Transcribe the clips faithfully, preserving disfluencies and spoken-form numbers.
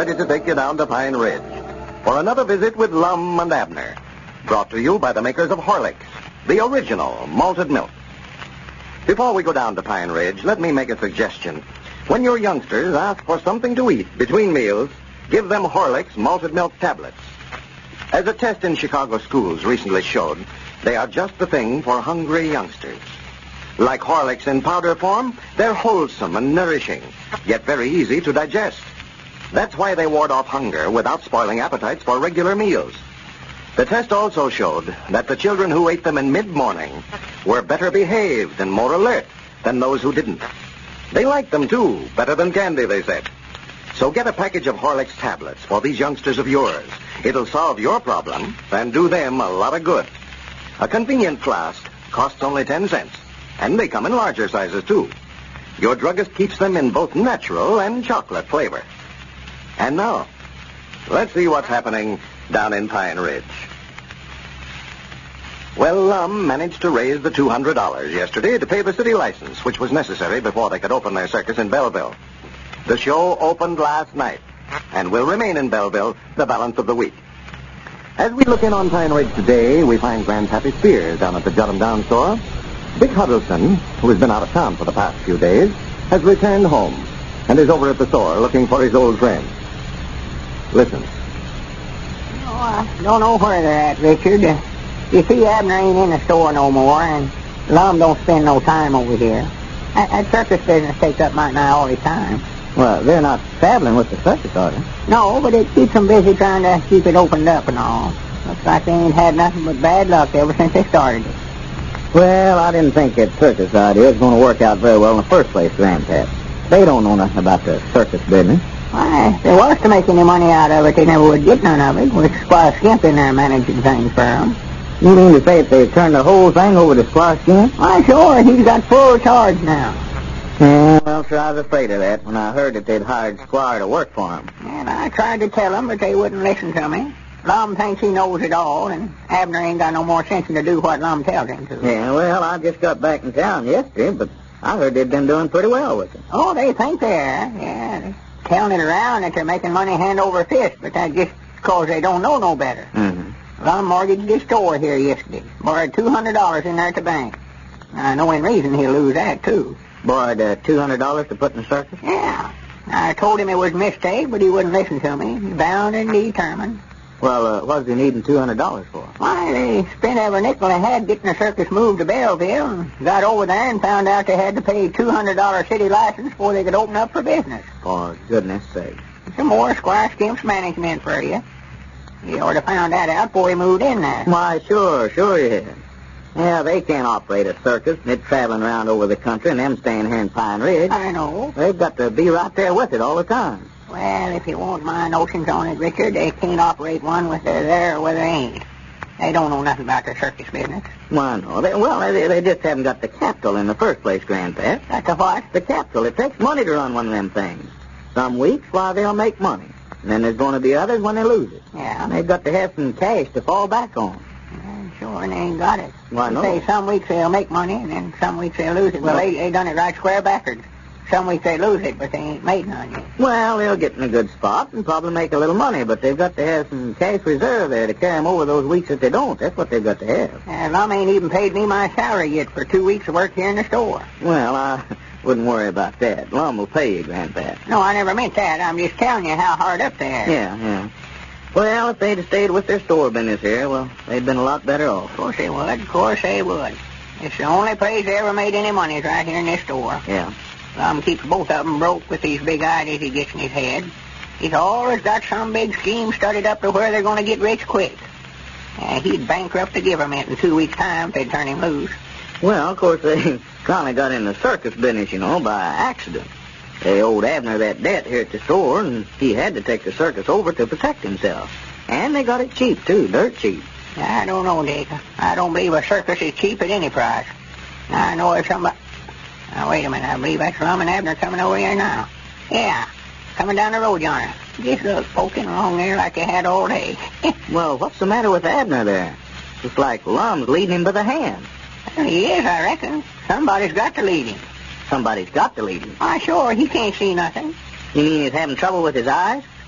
ready to take you down to Pine Ridge for another visit with Lum and Abner, brought to you by the makers of Horlicks, the original malted milk. Before we go down to Pine Ridge, let me make a suggestion. When your youngsters ask for something to eat between meals, give them Horlicks malted milk tablets. As a test in Chicago schools recently showed, they are just the thing for hungry youngsters. Like Horlicks in powder form, they're wholesome and nourishing, yet very easy to digest. That's why they ward off hunger without spoiling appetites for regular meals. The test also showed that the children who ate them in mid-morning were better behaved and more alert than those who didn't. They liked them, too, better than candy, they said. So get a package of Horlicks tablets for these youngsters of yours. It'll solve your problem and do them a lot of good. A convenient flask costs only ten cents, and they come in larger sizes, too. Your druggist keeps them in both natural and chocolate flavor. And now, let's see what's happening down in Pine Ridge. Well, Lum managed to raise the two hundred dollars yesterday to pay the city license, which was necessary before they could open their circus in Belleville. The show opened last night and will remain in Belleville the balance of the week. As we look in on Pine Ridge today, we find Grandpappy Spears down at the Jut 'em Down store. Dick Huddleston, who has been out of town for the past few days, has returned home and is over at the store looking for his old friend. Listen. Oh, I don't know where they're at, Richard. Uh, you see, Abner ain't in the store no more, and Lum don't spend no time over here. That, that circus business takes up might nigh all his time. Well, they're not traveling with the circus, are they? No, but it keeps them busy trying to keep it opened up and all. Looks like they ain't had nothing but bad luck ever since they started it. Well, I didn't think that circus idea was going to work out very well in the first place, Grandpap. They don't know nothing about the circus business. Why, if they was to make any money out of it, they never would get none of it, with Squire Skimp in there managing things for them. You mean to say if they turned the whole thing over to Squire Skimp? Why, sure, he's got full charge now. Yeah, well, sure, I was afraid of that when I heard that they'd hired Squire to work for him. And I tried to tell them, but they wouldn't listen to me. Lum thinks he knows it all, and Abner ain't got no more sense than to do what Lum tells him to. Yeah, well, I just got back in town yesterday, but I heard they'd been doing pretty well with it. Oh, they think they are, yeah. They're telling it around that they're making money hand over fist, but that's just because they don't know no better. Mm-hmm. Lum mortgaged his store here yesterday. Borrowed two hundred dollars in there at the bank. I know in reason he'll lose that, too. Borrowed uh, two hundred dollars to put in the circus? Yeah. I told him it was a mistake, but he wouldn't listen to me. He's bound and determined. Well, uh, what's he needing two hundred dollars for? Why, they spent every nickel they had getting the circus moved to Belleville, and got over there and found out they had to pay two hundred dollars city license before they could open up for business. For goodness sake. Some more Squire Skimp's management for you. He ought to found that out before he moved in there. Why, sure, sure he had. Yeah, they can't operate a circus, and it traveling around over the country, and them staying here in Pine Ridge. I know. They've got to be right there with it all the time. Well, if you want my notions on it, Richard, they can't operate one whether they're there or whether they ain't. They don't know nothing about the circus business. Why, no. They, well, they, they just haven't got the capital in the first place, Grandpap. That's the what? The capital. It takes money to run one of them things. Some weeks, why, they'll make money. And then there's going to be others when they lose it. Yeah. And they've got to have some cash to fall back on. Yeah, sure, and they ain't got it. Why, They no. say some weeks they'll make money, and then some weeks they'll lose it. Well, No. they, they done it right square backwards. Some weeks they lose it, but they ain't made none yet. Well, they'll get in a good spot and probably make a little money, but they've got to have some cash reserve there to carry them over those weeks that they don't. That's what they've got to have. Uh, Lum ain't even paid me my salary yet for two weeks of work here in the store. Well, I wouldn't worry about that. Lum will pay you, Grandpap. No, I never meant that. I'm just telling you how hard up they are. Yeah, yeah. Well, if they'd have stayed with their store business here, well, they'd been a lot better off. Of course they would. Of course they would. It's the only place they ever made any money is right here in this store. Yeah. Lum keeps both of them broke with these big ideas he gets in his head. He's always got some big scheme started up to where they're going to get rich quick. Uh, he'd bankrupt the government in two weeks' time if they'd turn him loose. Well, of course, they kind of got in the circus business, you know, by accident. They owed Abner that debt here at the store, and he had to take the circus over to protect himself. And they got it cheap, too, dirt cheap. I don't know, Dick. I don't believe a circus is cheap at any price. I know if somebody... Now, wait a minute. I believe that's Lum and Abner coming over here now. Yeah, coming down the road yonder. Just look, poking along there like they had all day. Well, what's the matter with Abner there? It's like Lum's leading him by the hand. Well, he is, I reckon. Somebody's got to lead him. Somebody's got to lead him. Why, sure, he can't see nothing. You mean he's having trouble with his eyes?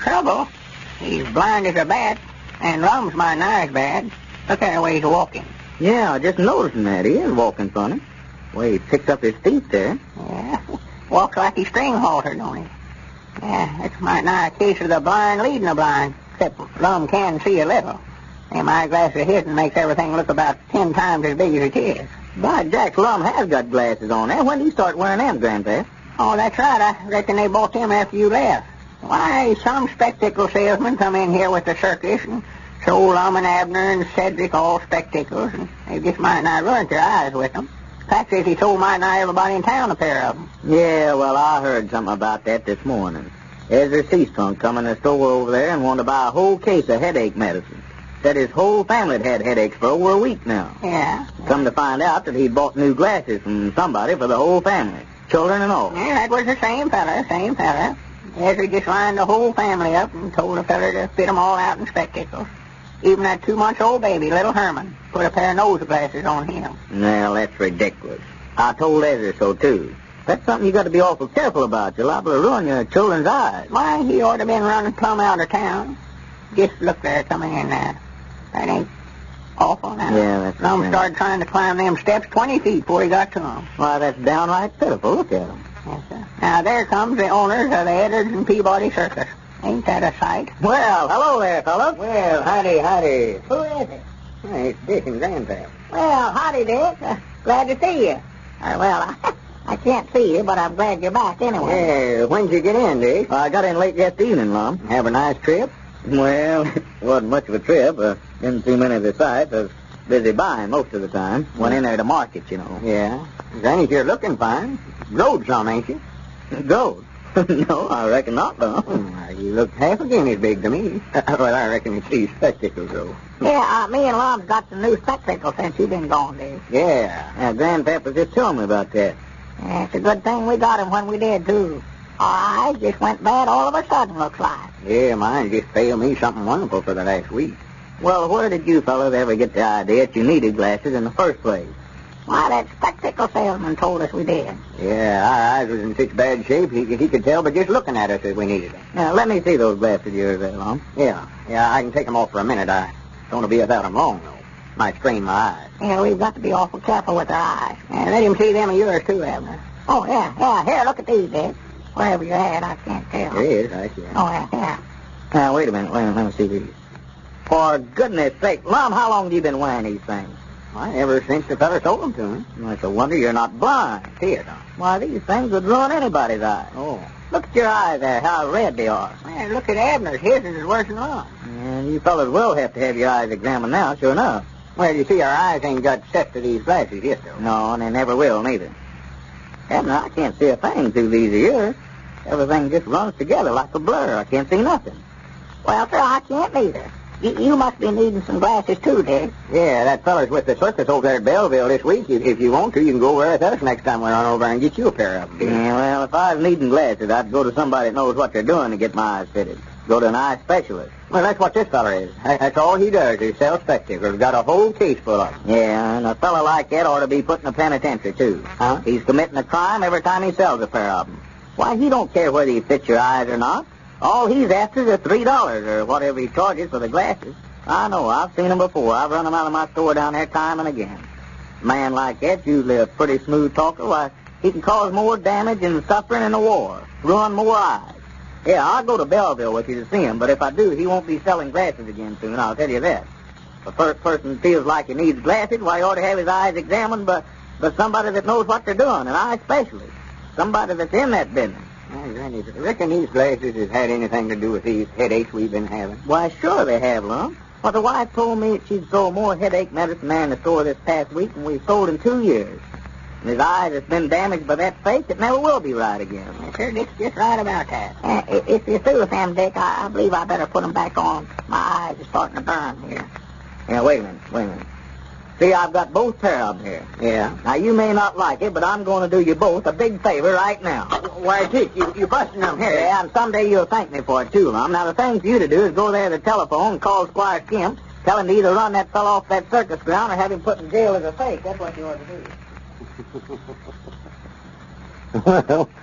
Trouble? He's blind as a bat, and Lum's my nigh as bad. Look at the way he's walking. Yeah, I just noticing that. He is walking funny. Way he picks up his feet there. Yeah, walks like he's string haltered, don't he? Yeah, it's might nigh a case of the blind leading the blind, except Lum can see a little. Them eyeglasses of his makes everything look about ten times as big as it is. By Jack, Lum has got glasses on there. When did he start wearing them, Grandpa? Oh, that's right. I reckon they bought them after you left. Why, some spectacle salesmen come in here with the circus and sold Lum and Abner and Cedric all spectacles, and they just might not ruined their eyes with them. Pat says he sold might not everybody in town a pair of them. Yeah, well, I heard something about that this morning. Ezra Seastrunk come in the store over there and wanted to buy a whole case of headache medicine. Said his whole family had had headaches for over a week now. Yeah. Come to find out that he'd bought new glasses from somebody for the whole family, children and all. Yeah, that was the same fella, same fella. Ezra just lined the whole family up and told the fella to fit them all out in spectacles. Even that two-month-old baby, little Herman, put a pair of nose glasses on him. Well, that's ridiculous. I told Ezra so, too. That's something you got to be awful careful about. You're liable to ruin your children's eyes. Why, he ought to been running plumb out of town. Just look there coming in there. That ain't awful now. Yeah, that's Lum right. started trying to climb them steps twenty feet before he got to them. Why, that's downright pitiful. Look at him. Yes, sir. Now, there comes the owners of the Edwards and Peabody Circus. Ain't that a sight? Well, hello there, fellas. Well, howdy, howdy. Who is it? Hey, it's Dick and Grandpa. Well, howdy, Dick. Uh, glad to see you. Uh, well, I, I can't see you, but I'm glad you're back anyway. Yeah, when'd you get in, Dick? I got in late yesterday evening, Lum. Have a nice trip? Well, it wasn't much of a trip. Uh, didn't see many of the sights. I was busy buying most of the time. Went in there to market, you know. Yeah. Granny, you're looking fine. Growed some, ain't you? Gold? No, I reckon not, though. Why, you look half again as big to me. Well, I reckon it's these spectacles, though. Yeah, uh, me and Lum's got some new spectacles since you've been gone, Dick. Yeah. Yeah, Grandpap was just telling me about that. Yeah, it's a good thing we got 'em when we did, too. Our eyes just went bad all of a sudden, looks like. Yeah, mine just failed me something wonderful for the last week. Well, where did you fellas ever get the idea that you needed glasses in the first place? Why, that spectacle salesman told us we did. Yeah, our eyes was in such bad shape, he, he could tell by just looking at us that we needed them. Now, let me see those glasses of yours there, Lum. Yeah, yeah, I can take them off for a minute. I don't want to be without them long, though. Might strain my eyes. Yeah, we've got to be awful careful with our eyes. And let him see them of yours, too, Abner. Oh, yeah, yeah. Here, look at these, Dick. Wherever you're at, I can't tell. There is, I see. Oh, yeah, yeah. Now, wait a minute. Wait a minute. Let me see these. For goodness sake, Lum, how long have you been wearing these things? Why, ever since the fella sold them to me. Well, it's a wonder you're not blind. See it, huh? Why, these things would ruin anybody's eyes. Oh. Look at your eyes there, how red they are. Man, look at Abner's. His is worse than Lum's. And you fellas will have to have your eyes examined now, sure enough. Well, you see, our eyes ain't got set to these glasses yet, though. No, and they never will, neither. Abner, I can't see a thing through these of yours. Everything just runs together like a blur. I can't see nothing. Well, sir, I can't either. You, you must be needing some glasses, too, Dick. Yeah, that fella's with the circus over there at Belleville this week. If, if you want to, you can go over with us next time we run over and get you a pair of them. Yeah, well, if I was needing glasses, I'd go to somebody that knows what they're doing to get my eyes fitted. Go to an eye specialist. Well, that's what this fella is. That- That's all he does is sell spectacles. Got a whole case full of them. Yeah, and a fella like that ought to be put in a penitentiary, too. Huh? He's committing a crime every time he sells a pair of them. Why, he don't care whether he fits your eyes or not. All he's after is the three dollars or whatever he charges for the glasses. I know. I've seen them before. I've run them out of my store down there time and again. A man like that's usually a pretty smooth talker. Why, he can cause more damage and suffering in a war. Ruin more eyes. Yeah, I'll go to Belleville with you to see him, but if I do, he won't be selling glasses again soon, I'll tell you that. If a first person feels like he needs glasses, why, he ought to have his eyes examined by, by somebody that knows what they're doing, an eye specialist. Somebody that's in that business. Well, Granny, do you reckon these glasses has had anything to do with these headaches we've been having? Why, sure they have, Lum. Well, the wife told me that she'd sold more headache medicine there in the store this past week than we've sold in two years. And his eyes has been damaged by that fake that never will be right again. Yes, sir, Dick's just right about that. Uh, i- if you're through with them, Dick, I, I believe I better put them back on. My eyes are starting to burn here. Now, wait a minute, wait a minute. See, I've got both pair of them here. Yeah. Now, you may not like it, but I'm going to do you both a big favor right now. Why, Dick, you, you busting them here. Yeah, and someday you'll thank me for it, too, Lum. Now, the thing for you to do is go there to the telephone and call Squire Kemp, tell him to either run that fellow off that circus ground or have him put in jail as a fake. That's what you ought to do. Well,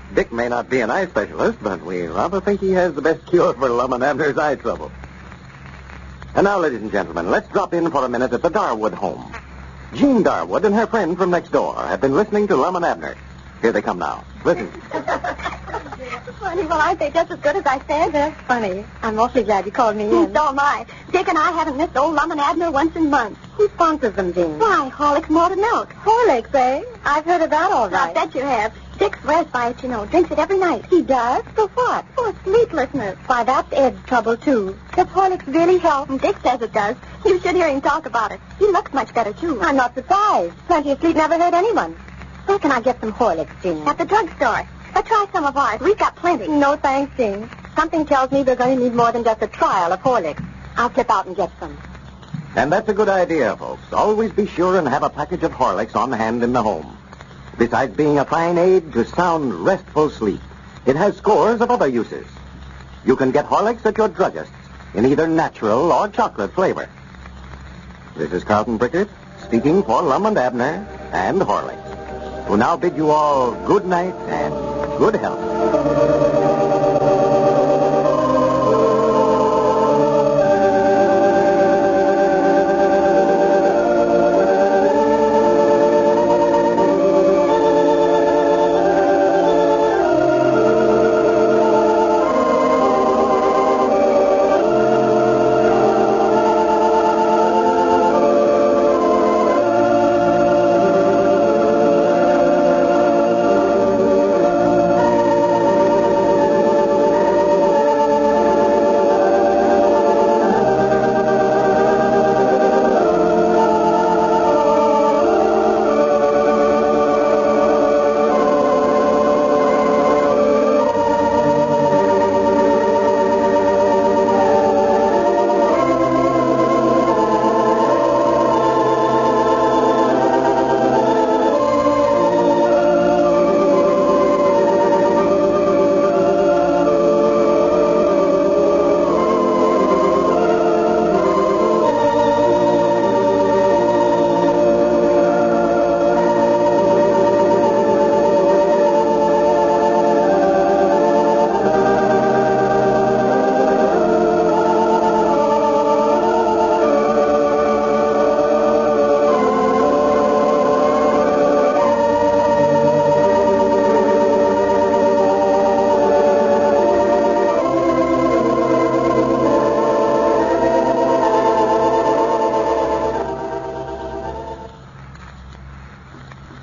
Dick may not be an eye specialist, but we rather think he has the best cure for Lum and Abner's eye trouble. And now, ladies and gentlemen, let's drop in for a minute at the Darwood home. Jean Darwood and her friend from next door have been listening to Lum and Abner. Here they come now. Listen. Funny, well, aren't they just as good as I said? They're funny. I'm awfully glad you called me in. So am I. Dick and I haven't missed old Lum and Abner once in months. Who sponsors them, Jean? Why, Horlicks Malted Milk. Horlicks, eh? I've heard of that all right. I bet you have. Dick swears by it, you know. Drinks it every night. He does? For what? For sleeplessness. Why, that's Ed's trouble, too. Does Horlicks really help? Dick says it does. You should hear him talk about it. He looks much better, too. I'm not surprised. Plenty of sleep never hurt anyone. Where can I get some Horlicks, Jean? At the drugstore. Or try some of ours. We've got plenty. No, thanks, Jean. Something tells me we're going to need more than just a trial of Horlicks. I'll slip out and get some. And that's a good idea, folks. Always be sure and have a package of Horlicks on hand in the home. Besides being a fine aid to sound, restful sleep, it has scores of other uses. You can get Horlicks at your druggist's in either natural or chocolate flavor. This is Carlton Brickert speaking for Lum and Abner and Horlicks, who now bid you all good night and good health.